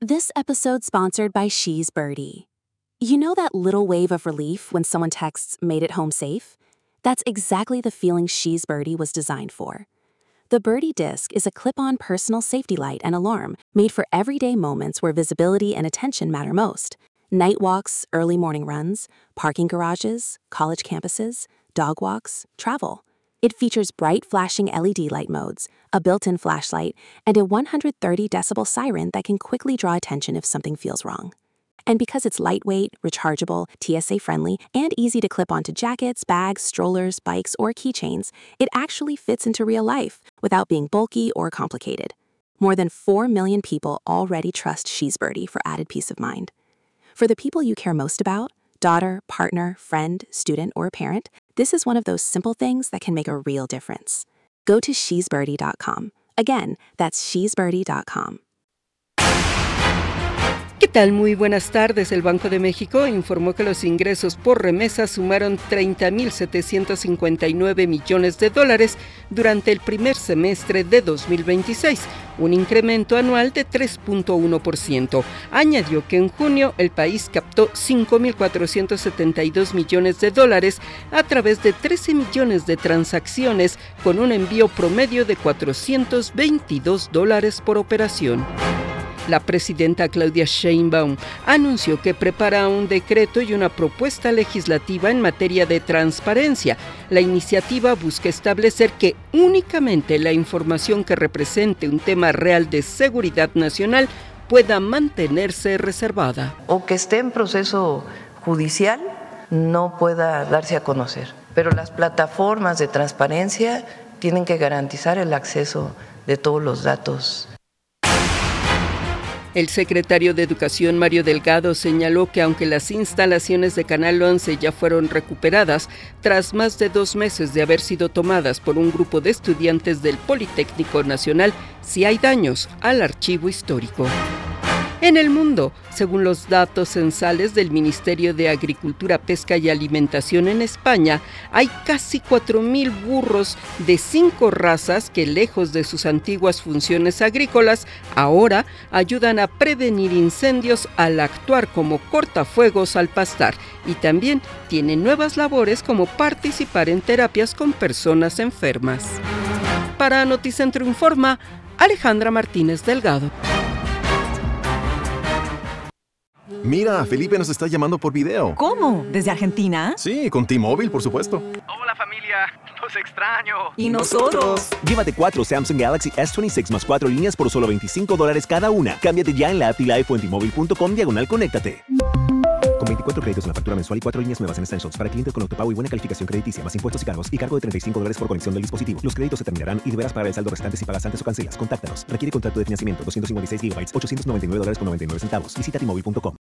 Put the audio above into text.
This episode's sponsored by She's Birdie. You know that little wave of relief when someone texts, "made it home safe"? That's exactly the feeling She's Birdie was designed for. The Birdie Disc is a clip-on personal safety light and alarm made for everyday moments where visibility and attention matter most. Night walks, early morning runs, parking garages, college campuses, dog walks, travel. It features bright flashing LED light modes, a built-in flashlight, and a 130 decibel siren that can quickly draw attention if something feels wrong. And because it's lightweight, rechargeable, TSA-friendly, and easy to clip onto jackets, bags, strollers, bikes, or keychains, it actually fits into real life without being bulky or complicated. More than 4 million people already trust She's Birdie for added peace of mind. For the people you care most about, daughter, partner, friend, student, or parent, this is one of those simple things that can make a real difference. Go to shesbirdie.com. Again, that's shesbirdie.com. ¿Qué tal? Muy buenas tardes. El Banco de México informó que los ingresos por remesas sumaron $30,759 millones durante el primer semestre de 2026, un incremento anual de 3.1%. Añadió que en junio el país captó $5,472 millones a través de 13 millones de transacciones, con un envío promedio de $422 por operación. La presidenta Claudia Sheinbaum anunció que prepara un decreto y una propuesta legislativa en materia de transparencia. La iniciativa busca establecer que únicamente la información que represente un tema real de seguridad nacional pueda mantenerse reservada. O que esté en proceso judicial no pueda darse a conocer. Pero las plataformas de transparencia tienen que garantizar el acceso de todos los datos. El secretario de Educación, Mario Delgado, señaló que aunque las instalaciones de Canal 11 ya fueron recuperadas, tras más de 2 meses de haber sido tomadas por un grupo de estudiantes del Politécnico Nacional, sí hay daños al archivo histórico. En el mundo, según los datos censales del Ministerio de Agricultura, Pesca y Alimentación en España, hay casi 4,000 burros de 5 razas que, lejos de sus antiguas funciones agrícolas, ahora ayudan a prevenir incendios al actuar como cortafuegos al pastar, y también tienen nuevas labores como participar en terapias con personas enfermas. Para Noticentro Informa, Alejandra Martínez Delgado. Mira, Felipe nos está llamando por video. ¿Cómo? ¿Desde Argentina? Sí, con T-Mobile, por supuesto. Hola familia, los extraño. ¿Y nosotros? Llévate 4 Samsung Galaxy S26 más 4 líneas por solo $25 cada una. Cámbiate ya en la app T-Life o en T-Mobile.com/conéctate. Con 24 créditos en la factura mensual y 4 líneas nuevas en Essentials para clientes con autopago y buena calificación crediticia, más impuestos y cargos, y cargo de $35 por conexión del dispositivo. Los créditos se terminarán y deberás pagar el saldo restante si pagas antes o cancelas. Contáctanos. Requiere contrato de financiamiento, 256 GB, $899.99. Visita T-Mobile.com.